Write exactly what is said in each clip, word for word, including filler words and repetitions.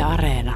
Areena.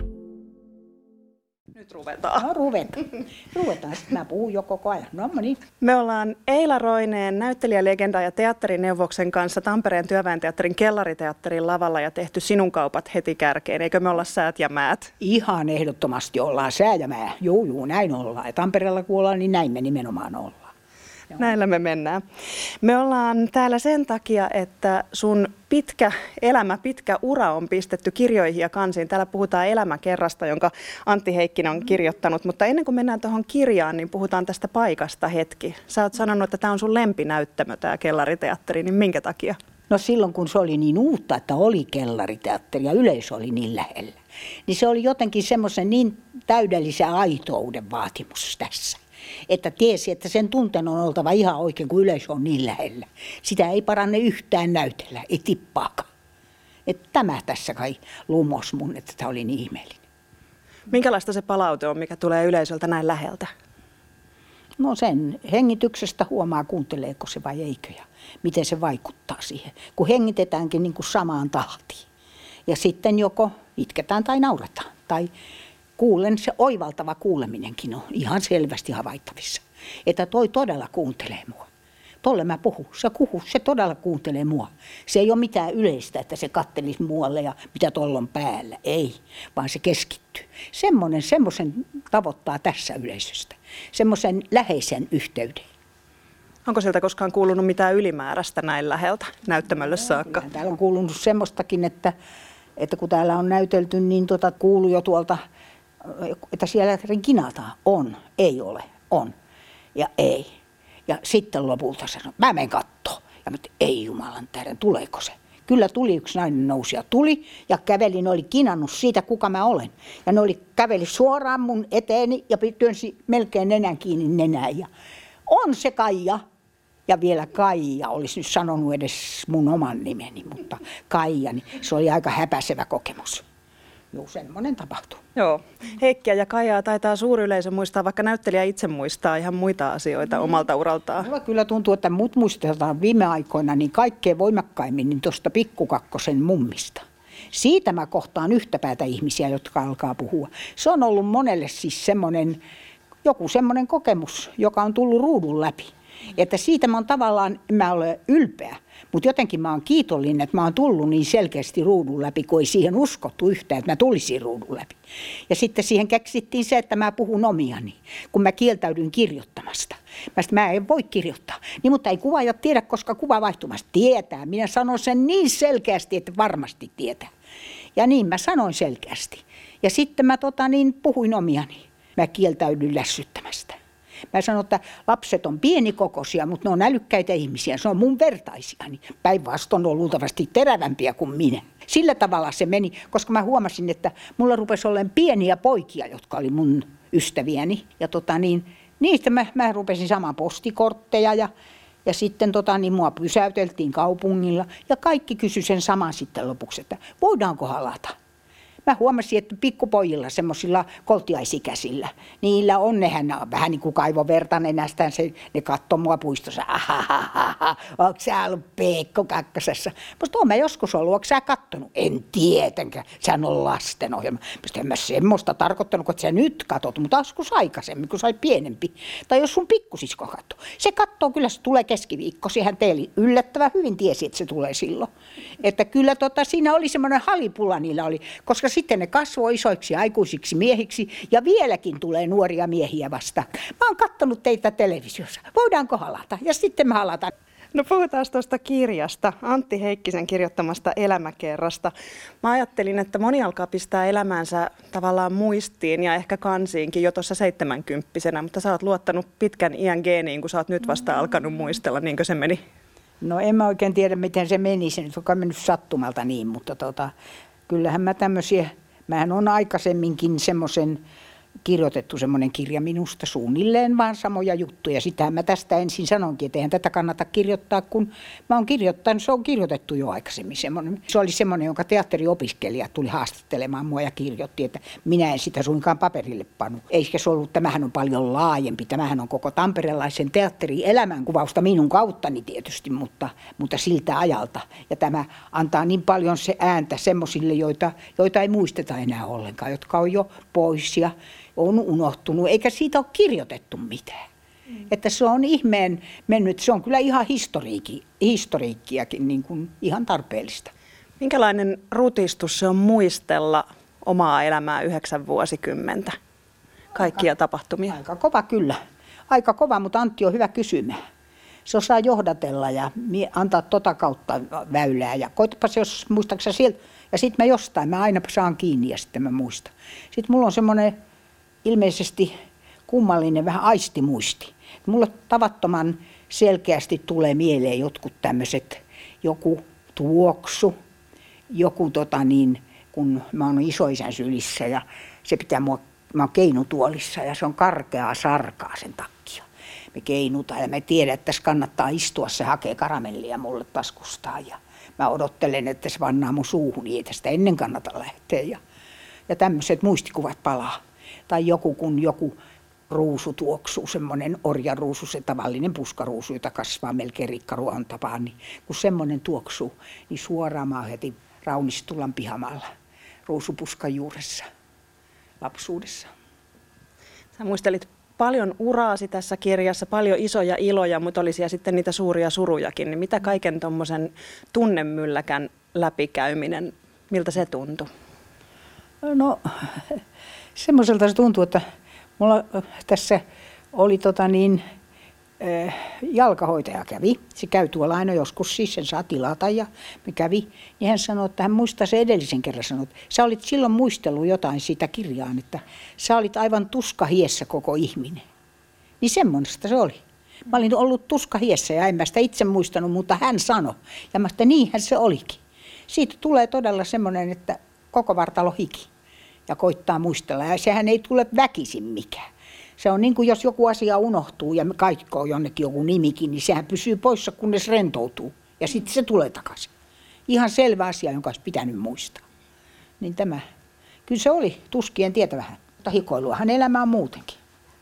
Nyt ruvetaan. No ruvetaan. Ruvetaan. Sitten mä puhun jo koko ajan. No niin. Me ollaan Eila Roineen, näyttelijälegenda ja teatterineuvoksen kanssa Tampereen Työväen Teatterin Kellariteatterin lavalla ja tehty Sinun kaupat heti kärkeen. Eikö me olla Säät ja Määt? Ihan ehdottomasti ollaan Sää ja Mää. Juu, juu, näin ollaan. Ja Tampereella kun ollaan, niin näin me nimenomaan ollaan. Joo. Näillä me mennään. Me ollaan täällä sen takia, että sun pitkä elämä, pitkä ura on pistetty kirjoihin ja kansiin. Täällä puhutaan elämäkerrasta, jonka Antti Heikkinen on kirjoittanut. Mutta ennen kuin mennään tuohon kirjaan, niin puhutaan tästä paikasta hetki. Sä oot sanonut, että tämä on sun lempinäyttämö, tämä Kellariteatteri, niin minkä takia? No silloin, kun se oli niin uutta, että oli Kellariteatteri ja yleisö oli niin lähellä, niin se oli jotenkin semmoisen niin täydellisen aitouden vaatimus tässä. Että tiesi, että sen tunteen on oltava ihan oikein, kun yleisö on niin lähellä. Sitä ei paranne yhtään näytellä, ei tippaakaan. Että tämä tässä kai lumos mun, että tämä oli niin ihmeellinen. Minkälaista se palaute on, mikä tulee yleisöltä näin läheltä? No sen hengityksestä huomaa, kuunteleeko se vai eikö ja miten se vaikuttaa siihen. Kun hengitetäänkin niin kuin samaan tahtiin. Ja sitten joko itketään tai nauretaan tai... Kuulen, se oivaltava kuuleminenkin on ihan selvästi havaittavissa. Että toi todella kuuntelee mua. Tolle mä puhun. Se kuhu, se todella kuuntelee mua. Se ei ole mitään yleistä, että se kattelisi muualle ja mitä tuolla on päällä. Ei, vaan se keskittyy. Semmoinen, semmoisen tavoittaa tässä yleisöstä. Semmoisen läheisen yhteyden. Onko sieltä koskaan kuulunut mitään ylimääräistä näin läheltä näyttämölle saakka? No, täällä on kuulunut semmoistakin, että, että kun täällä on näytelty, niin tuota, kuuluu jo tuolta... että siellä kinataan. On, ei ole, on ja ei. Ja sitten lopulta sanoi, mä menen kattoo. Ja mä tein, ei jumalan tähden, tuleeko se? Kyllä tuli, yksi nainen nousi ja tuli ja käveli, ne oli kinannut siitä, kuka mä olen. Ja ne oli käveli suoraan mun eteeni ja työnsi melkein nenän kiinni nenään. Ja on se Kaija. Ja vielä Kaija, olisi nyt sanonut edes mun oman nimeni, mutta Kaija, niin se oli aika häpäisevä kokemus. Joo, semmoinen tapahtuu. Joo. Heikkiä ja Kaijaa taitaa suuryleisö muistaa, vaikka näyttelijä itse muistaa ihan muita asioita mm. omalta uraltaan. Mulla kyllä tuntuu, että mut muistetaan viime aikoina niin kaikkein voimakkaimmin niin tuosta Pikkukakkosen mummista. Siitä mä kohtaan yhtä päätä ihmisiä, jotka alkaa puhua. Se on ollut monelle siis semmoinen, joku semmoinen kokemus, joka on tullut ruudun läpi. Että siitä mä oon tavallaan, mä olen ylpeä, mutta jotenkin mä oon kiitollinen, että mä oon tullut niin selkeästi ruudun läpi, kun ei siihen uskottu yhtään, että mä tulisin ruudun läpi. Ja sitten siihen keksittiin se, että mä puhun omiani, kun mä kieltäydyin kirjoittamasta. Mä sit, mä en voi kirjoittaa, niin, mutta ei kuvaajat tiedä, koska kuva vaihtumasta tietää. Minä sanon sen niin selkeästi, että varmasti tietää. Ja niin mä sanoin selkeästi. Ja sitten mä tota, niin, puhuin omiani. Mä kieltäydyin lässyttämästä. Mä sanon, että lapset on pienikokoisia, mutta ne on älykkäitä ihmisiä. Se on mun vertaisiani. Päinvastoin on luultavasti terävämpiä kuin minä. Sillä tavalla se meni, koska mä huomasin, että mulla rupesi olemaan pieniä poikia, jotka oli mun ystäviäni. Ja tota niin, niistä mä, mä rupesin saamaan postikortteja ja, ja sitten tota niin, mua pysäyteltiin kaupungilla. Ja kaikki kysyi sen saman sitten lopuksi, että voidaanko halata. Mä huomasin, että pikkupojilla, semmoisilla koltiaisikäisillä, niillä on nehän vähän niin kuin kaivoverta nenästään, se, ne katsoo mua puistossa, ahahaha, ootko sä ollut Peekko kakkosessa? Musta oon mä joskus ollut, ootko sä kattonut? En tietenkään, sehän on lastenohjelma. Musta en mä semmoista tarkoittanut, että sä nyt katot, mutta joskus aikaisemmin, kun sä olet pienempi. Tai jos sun pikkusisko katsoo. Se katsoo, kyllä se tulee keskiviikko, sehän teille yllättävän hyvin tiesi, että se tulee silloin. Että kyllä tota, siinä oli semmoinen halipula niillä oli, koska sitten ne kasvoi isoiksi aikuisiksi miehiksi ja vieläkin tulee nuoria miehiä vasta. Mä oon kattonut teitä televisiossa. Voidaanko halata? Ja sitten mä halataan. No puhutaan tuosta kirjasta, Antti Heikkisen kirjoittamasta elämäkerrasta. Mä ajattelin, että moni alkaa pistää elämäänsä tavallaan muistiin ja ehkä kansiinkin jo tuossa seitsemänkymppisenä, mutta sä oot luottanut pitkän iän geeniin, kun sä oot nyt vasta alkanut muistella, niinkö se meni? No en mä oikein tiedä, miten se meni. Se nyt on mennyt sattumalta niin, mutta tota... Kyllähän mä tämmöisiä, mähän on aikaisemminkin semmoisen kirjoitettu semmoinen kirja minusta suunnilleen vaan samoja juttuja. Sitähän mä tästä ensin sanonkin, että eihän tätä kannata kirjoittaa, kun mä oon kirjoittanut, se on kirjoitettu jo aikaisemmin. Semmoinen. Se oli semmoinen, jonka teatteriopiskelija tuli haastattelemaan mua ja kirjoitti, että minä en sitä suinkaan paperille pannut. Eikä se ollut, tämähän on paljon laajempi, tämähän on koko tamperelaisen teatterin elämänkuvausta minun kauttani tietysti, mutta, mutta siltä ajalta. Ja tämä antaa niin paljon se ääntä semmoisille, joita, joita ei muisteta enää ollenkaan, jotka on jo pois ja on unohtunut, eikä siitä ole kirjoitettu mitään. Mm. Että se on ihmeen mennyt, se on kyllä ihan historiikki, historiikkiakin niin kuin ihan tarpeellista. Minkälainen rutistus se on muistella omaa elämää yhdeksän vuosikymmentä? Kaikkia aika, tapahtumia. Aika kova kyllä. Aika kova, mutta Antti on hyvä kysymään. Se osaa johdatella ja antaa tota kautta väylää. Ja koitapa se, jos muistaaksä sieltä. Ja sitten mä jostain, mä aina saan kiinni ja sitten mä muistan. Sitten mulla on semmoinen ilmeisesti kummallinen vähän aistimuisti. Mulla tavattoman selkeästi tulee mieleen jotkut tämmöiset, joku tuoksu, joku tota niin, kun mä oon isoisän sylissä ja se pitää mua, mä oon keinutuolissa ja se on karkeaa sarkaa sen takia. Me keinutaan ja me tiedän, että tässä kannattaa istua, se hakee karamellia mulle taskustaan ja mä odottelen, että se vannaa mun suuhun, niin ei tästä ennen kannata lähteä ja, ja tämmöiset muistikuvat palaa. Tai joku, kun joku ruusu tuoksuu, semmoinen orjaruusu, se tavallinen puskaruusu, jota kasvaa melkein rikkaruohon tapaan, niin kun semmoinen tuoksuu, niin suoraan mä oon heti Raunistulan pihamaalla ruusupuskan juuressa lapsuudessa. Sä muistelit paljon uraasi tässä kirjassa, paljon isoja iloja, mutta oli siellä sitten niitä suuria surujakin. Niin mitä kaiken tommosen tunnemylläkän läpikäyminen, miltä se tuntui? No semmoiselta se tuntuu, että mulla tässä oli tota niin, äh, jalkahoitaja kävi. Se käy tuolla aina joskus, siis sen saa tilata ja me kävi. Niin hän sanoi, että hän muistaa se edellisen kerran sanoi, että sä olit silloin muistellut jotain siitä kirjaan, että sä olit aivan tuskahiessä koko ihminen. Niin semmoista se oli. Mä olin ollut tuskahiessä ja en mä sitä itse muistanut, mutta hän sanoi. Ja mä että niinhän se olikin. Siitä tulee todella semmoinen, että koko vartalo hiki ja koittaa muistella. Ja sehän ei tule väkisin mikään. Se on niin kuin jos joku asia unohtuu ja kaikkoo jonnekin joku nimikin, niin sehän pysyy poissa, kunnes rentoutuu. Ja sitten se tulee takaisin. Ihan selvä asia, jonka olisi pitänyt muistaa. Niin tämä, kyllä se oli tuskien tietä vähän. Mutta hikoiluahan elämä on muutenkin.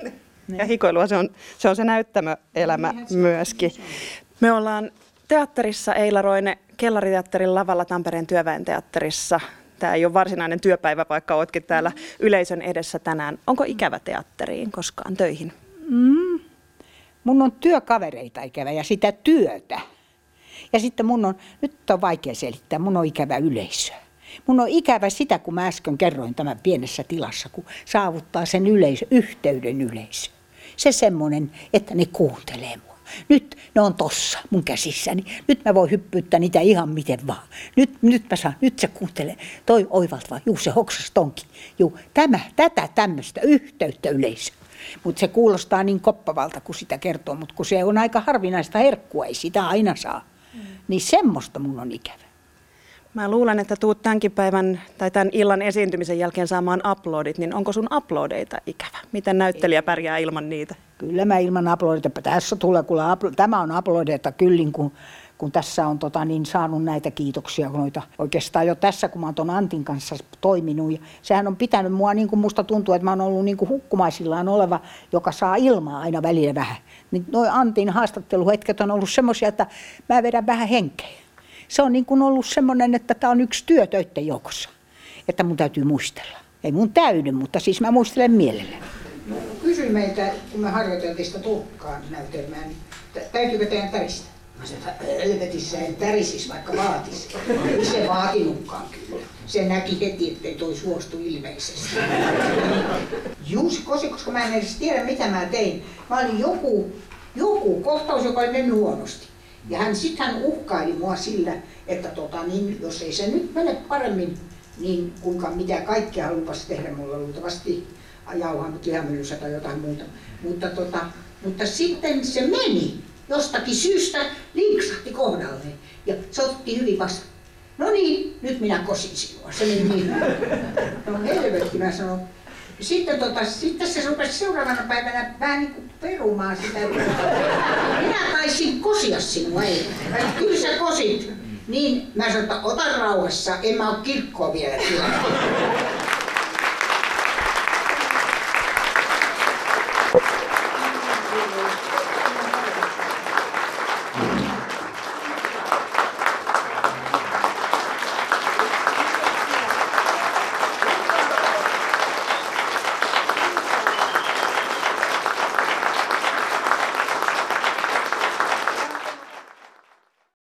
Ja hikoilua se on se, on se näyttämöelämä myöskin. Me ollaan teatterissa Eila Roine, Kellariteatterin lavalla Tampereen Työväen Teatterissa. Tämä ei ole varsinainen työpäivä, vaikka oletkin täällä yleisön edessä tänään. Onko ikävä teatteriin koskaan töihin? Mm. Mun on työkavereita ikävä ja sitä työtä. Ja sitten mun on, nyt on vaikea selittää, mun on ikävä yleisö. Mun on ikävä sitä, kun mä äsken kerroin tämän pienessä tilassa, kun saavuttaa sen yleisö, yhteyden yleisö. Se semmoinen, että ne kuuntelee mua. Nyt ne on tossa mun käsissäni. Nyt mä voin hyppyyttää niitä ihan miten vaan. Nyt, nyt mä saan, nyt se kuuntelee. Toi oivalt vaan, juu se hoksas tonkin. Juu, tämä, tätä tämmöistä yhteyttä yleisö. Mutta se kuulostaa niin koppavalta, kun sitä kertoo. Mutta kun se on aika harvinaista herkkua, ei sitä aina saa. Mm. Niin semmoista mun on ikävä. Mä luulen, että tuut tämänkin päivän tai tämän illan esiintymisen jälkeen saamaan uploadit, niin onko sun uploadeita ikävä? Miten näyttelijä pärjää ilman niitä? Kyllä mä ilman uploadeita. Tässä tulee, kun tämä on uploadeita kyllin, kun, kun tässä on tota, niin saanut näitä kiitoksia. Noita. Oikeastaan jo tässä, kun mä oon ton Antin kanssa toiminut. Ja sehän on pitänyt mua, niin kuin musta tuntuu, että mä oon ollut niin kuin hukkumaisillaan oleva, joka saa ilmaa aina välillä vähän. Niin noi Antin haastatteluhetket on ollut semmoisia, että mä vedän vähän henkeä. Se on niin kuin ollut semmoinen, että tämä on yksi työ töitten joukossa, että mun täytyy muistella. Ei mun täydy, mutta siis mä muistelen mielelläni. No, kysyin meiltä, kun me harjoiteltiin sitä tulkkaan näytelmää, niin täytyykö teidän täristä? Mä sanoin, että helvetissä en tärisis, vaikka vaatis. Ei se vaatinutkaan kyllä. Se näki heti, ettei toi suostu ilmeisesti. Juusi Kosi, koska mä en edes tiedä, mitä mä tein. Mä olin joku, joku kohtaus, joka oli mennyt huonosti. Ja hän sitten hän uhkaili mua sillä, että tota, niin, jos ei se nyt mene paremmin, niin kuinka mitä kaikkea hän lupasi tehdä mulle luultavasti jauhanut lihamyllyssä tai jotain muuta. Mutta, tota, mutta sitten se meni jostakin syystä, linksahti kohdalleen ja se otti hyvin vastaan. No niin, nyt minä kosin sinua. Se meni niin. No helvetti, mä sanon, Sitten, tota, sitten se rupesi seuraavana päivänä vähän niin kuin perumaan sitä. Minä taisin kosia sinua, ei. Kyllä sä kosit. Niin mä sanoin, että ota rauhassa, en mä oo kirkkoa vielä tilannut.